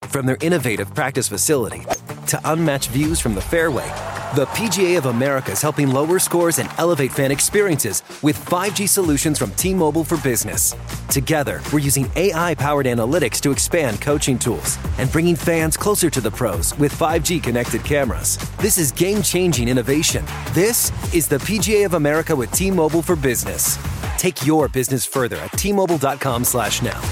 From their innovative practice facility to unmatched views from the fairway, the PGA of America is helping lower scores and elevate fan experiences with 5G solutions from T-Mobile for Business. Together, we're using AI-powered analytics to expand coaching tools and bringing fans closer to the pros with 5G connected cameras. This is game-changing innovation. This is the PGA of America with T-Mobile for Business. Take your business further at T-Mobile.com/now.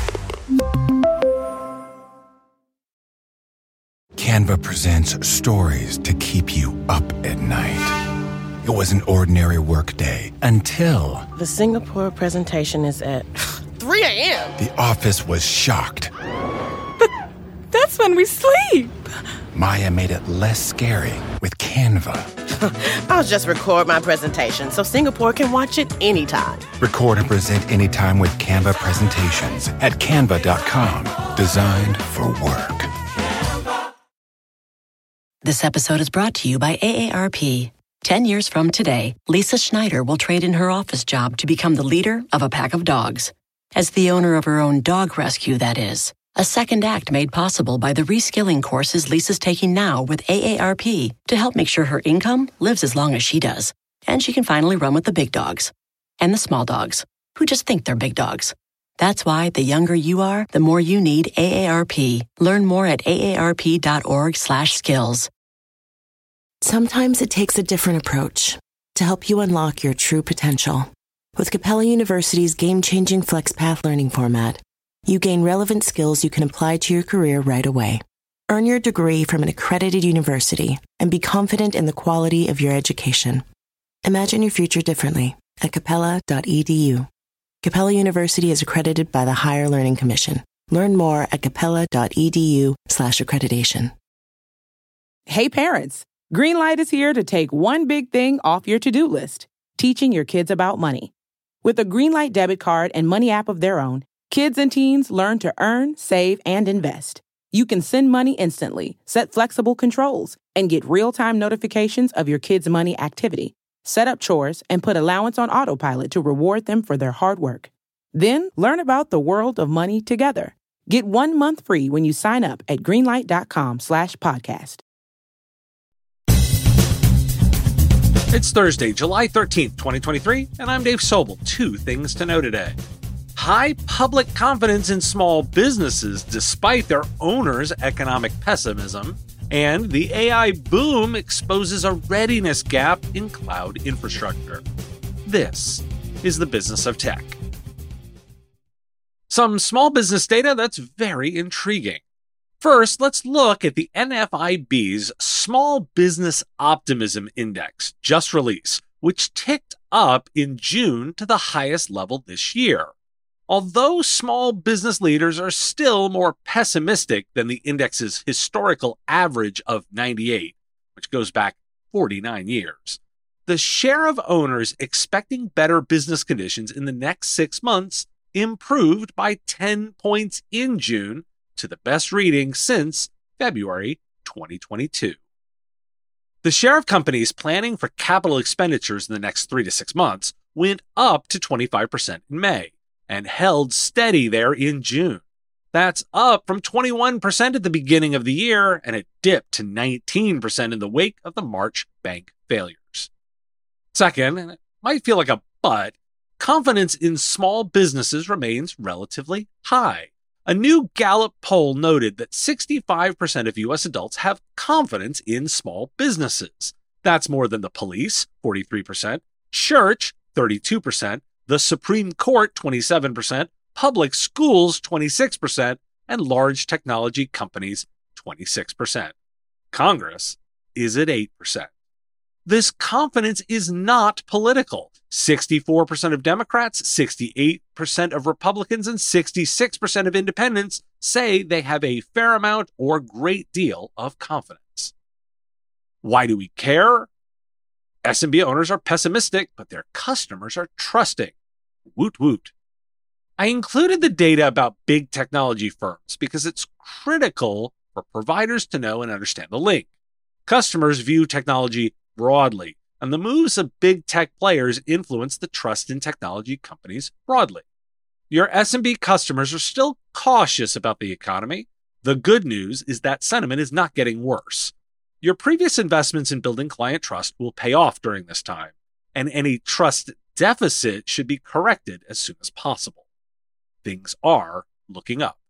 Canva presents stories to keep you up at night. It was an ordinary workday until... The Singapore presentation is at 3 a.m. The office was shocked. But that's when we sleep. Maya made it less scary with Canva. I'll just record my presentation so Singapore can watch it anytime. Record and present anytime with Canva presentations at canva.com. Designed for work. This episode is brought to you by AARP. 10 years from today, Lisa Schneider will trade in her office job to become the leader of a pack of dogs. As the owner of her own dog rescue, that is. A second act made possible by the reskilling courses Lisa's taking now with AARP to help make sure her income lives as long as she does. And she can finally run with the big dogs. And the small dogs, who just think they're big dogs. That's why the younger you are, the more you need AARP. Learn more at aarp.org/skills. Sometimes it takes a different approach to help you unlock your true potential. With Capella University's game-changing FlexPath learning format, you gain relevant skills you can apply to your career right away. Earn your degree from an accredited university and be confident in the quality of your education. Imagine your future differently at capella.edu. Capella University is accredited by the Higher Learning Commission. Learn more at capella.edu/accreditation. Hey parents, Greenlight is here to take one big thing off your to-do list, teaching your kids about money. With a Greenlight debit card and money app of their own, kids and teens learn to earn, save, and invest. You can send money instantly, set flexible controls, and get real-time notifications of your kids' money activity. Set up chores, and put allowance on autopilot to reward them for their hard work. Then learn about the world of money together. Get 1 month free when you sign up at greenlight.com/podcast. It's Thursday, July 13th, 2023, and I'm Dave Sobel. 2 things to know today. High public confidence in small businesses despite their owners' economic pessimism. And the AI boom exposes a readiness gap in cloud infrastructure. This is the business of tech. Some small business data that's very intriguing. First, let's look at the NFIB's Small Business Optimism Index, just released, which ticked up in June to the highest level this year. Although small business leaders are still more pessimistic than the index's historical average of 98, which goes back 49 years, the share of owners expecting better business conditions in the next 6 months improved by 10 points in June to the best reading since February 2022. The share of companies planning for capital expenditures in the next 3 to 6 months went up to 25% in May and held steady there in June. That's up from 21% at the beginning of the year, and it dipped to 19% in the wake of the March bank failures. Second, and it might feel like a but, confidence in small businesses remains relatively high. A new Gallup poll noted that 65% of U.S. adults have confidence in small businesses. That's more than the police, 43%, church, 32%, the Supreme Court, 27%, public schools, 26%, and large technology companies, 26%. Congress is at 8%. This confidence is not political. 64% of Democrats, 68% of Republicans, and 66% of independents say they have a fair amount or great deal of confidence. Why do we care? SMB owners are pessimistic, but their customers are trusting. Woot woot. I included the data about big technology firms because it's critical for providers to know and understand the link. Customers view technology broadly, and the moves of big tech players influence the trust in technology companies broadly. Your SMB customers are still cautious about the economy, The good news is that sentiment is not getting worse. Your previous investments in building client trust will pay off during this time, and any trust deficit should be corrected as soon as possible. Things are looking up.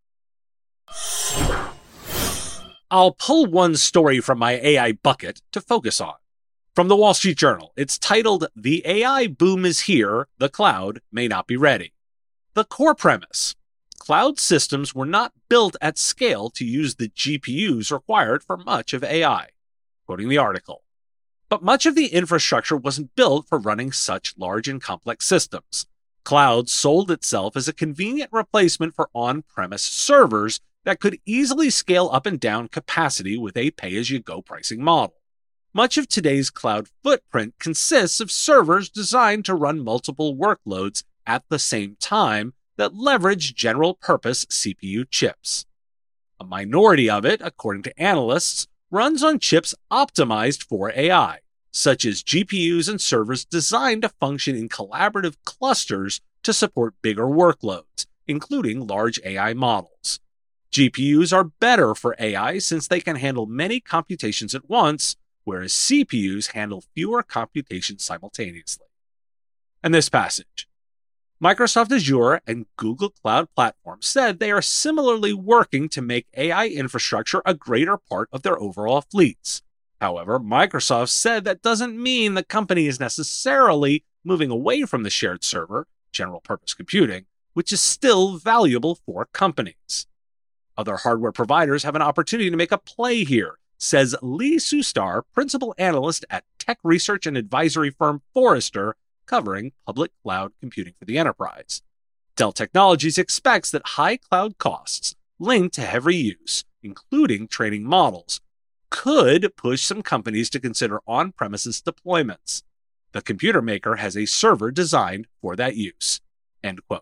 I'll pull one story from my AI bucket to focus on. From the Wall Street Journal, it's titled, "The AI Boom is Here, the Cloud May Not Be Ready." The core premise: cloud systems were not built at scale to use the GPUs required for much of AI. Quoting the article, but much of the infrastructure wasn't built for running such large and complex systems. Cloud sold itself as a convenient replacement for on-premise servers that could easily scale up and down capacity with a pay-as-you-go pricing model. Much of today's cloud footprint consists of servers designed to run multiple workloads at the same time that leverage general-purpose CPU chips. A minority of it, according to analysts, runs on chips optimized for AI, such as GPUs and servers designed to function in collaborative clusters to support bigger workloads, including large AI models. GPUs are better for AI since they can handle many computations at once, whereas CPUs handle fewer computations simultaneously. And this passage. Microsoft Azure and Google Cloud Platform said they are similarly working to make AI infrastructure a greater part of their overall fleets. However, Microsoft said that doesn't mean the company is necessarily moving away from the shared server, general-purpose computing, which is still valuable for companies. Other hardware providers have an opportunity to make a play here, says Lee Sustar, principal analyst at tech research and advisory firm Forrester, covering public cloud computing for the enterprise. Dell Technologies expects that high cloud costs linked to heavy use, including training models, could push some companies to consider on-premises deployments. The computer maker has a server designed for that use. End quote.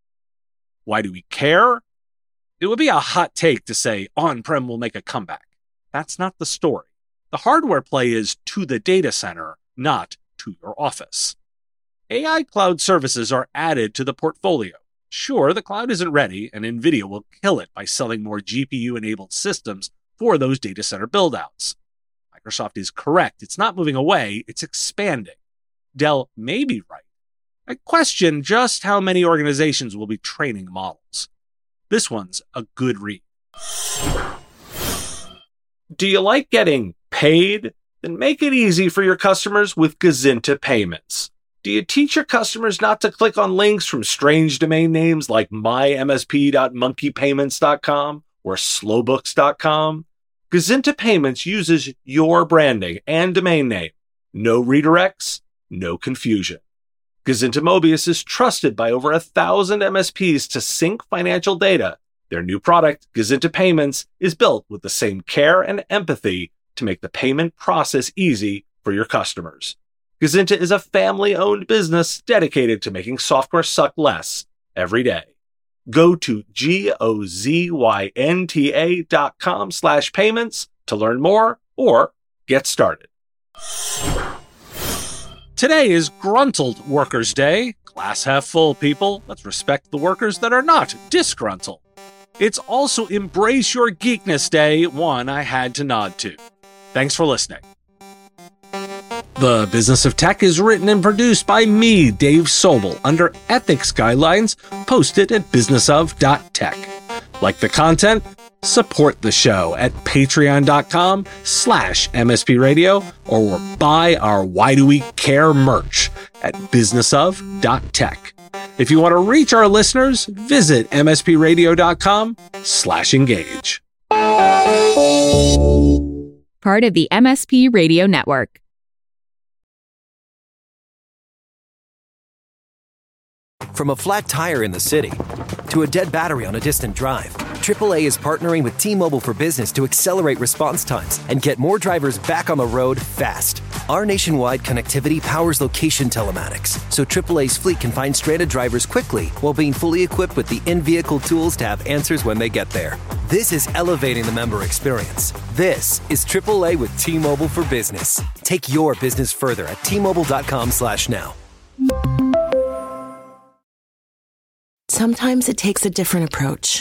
Why do we care? It would be a hot take to say on-prem will make a comeback. That's not the story. The hardware play is to the data center, not to your office. AI cloud services are added to the portfolio. Sure, the cloud isn't ready, and NVIDIA will kill it by selling more GPU-enabled systems for those data center buildouts. Microsoft is correct. It's not moving away, it's expanding. Dell may be right. I question just how many organizations will be training models. This one's a good read. Do you like getting paid? Then make it easy for your customers with Gazinta Payments. Do you teach your customers not to click on links from strange domain names like mymsp.monkeypayments.com or slowbooks.com? Gazinta Payments uses your branding and domain name. No redirects, no confusion. Gazinta Mobius is trusted by over 1,000 MSPs to sync financial data. Their new product, Gazinta Payments, is built with the same care and empathy to make the payment process easy for your customers. Gazinta is a family-owned business dedicated to making software suck less every day. Go to gozynta.com/payments to learn more or get started. Today is Gruntled Workers' Day. Glass half full, people. Let's respect the workers that are not disgruntled. It's also Embrace Your Geekness Day, one I had to nod to. Thanks for listening. The Business of Tech is written and produced by me, Dave Sobel, under ethics guidelines posted at businessof.tech. Like the content? Support the show at patreon.com/MSP Radio or buy our Why Do We Care merch at businessof.tech. If you want to reach our listeners, visit mspradio.com/engage. Part of the MSP Radio Network. From a flat tire in the city to a dead battery on a distant drive, AAA is partnering with T-Mobile for Business to accelerate response times and get more drivers back on the road fast. Our nationwide connectivity powers location telematics, so AAA's fleet can find stranded drivers quickly while being fully equipped with the in-vehicle tools to have answers when they get there. This is elevating the member experience. This is AAA with T-Mobile for Business. Take your business further at T-Mobile.com/now. Sometimes it takes a different approach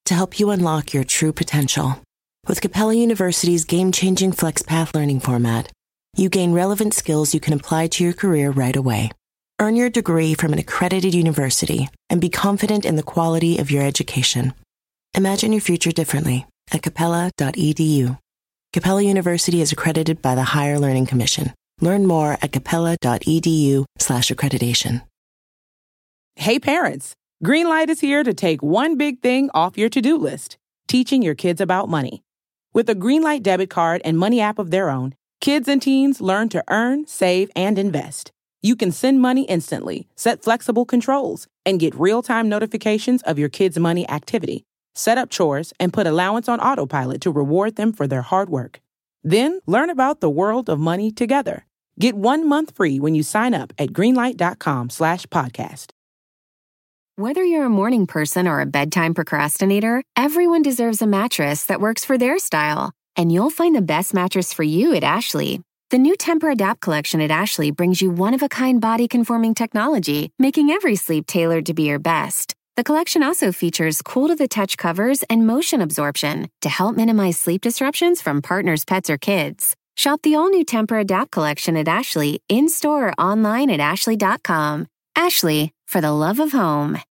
to help you unlock your true potential. With Capella University's game-changing FlexPath learning format, you gain relevant skills you can apply to your career right away. Earn your degree from an accredited university and be confident in the quality of your education. Imagine your future differently at capella.edu. Capella University is accredited by the Higher Learning Commission. Learn more at capella.edu/accreditation. Hey parents, Greenlight is here to take one big thing off your to-do list, teaching your kids about money. With a Greenlight debit card and money app of their own, kids and teens learn to earn, save, and invest. You can send money instantly, set flexible controls, and get real-time notifications of your kids' money activity. Set up chores and put allowance on autopilot to reward them for their hard work. Then learn about the world of money together. Get 1 month free when you sign up at greenlight.com/podcast. Whether you're a morning person or a bedtime procrastinator, everyone deserves a mattress that works for their style. And you'll find the best mattress for you at Ashley. The new Tempur-Adapt collection at Ashley brings you one-of-a-kind body-conforming technology, making every sleep tailored to be your best. The collection also features cool-to-the-touch covers and motion absorption to help minimize sleep disruptions from partners, pets, or kids. Shop the all-new Tempur-Adapt collection at Ashley, in-store or online at ashley.com. Ashley, for the love of home.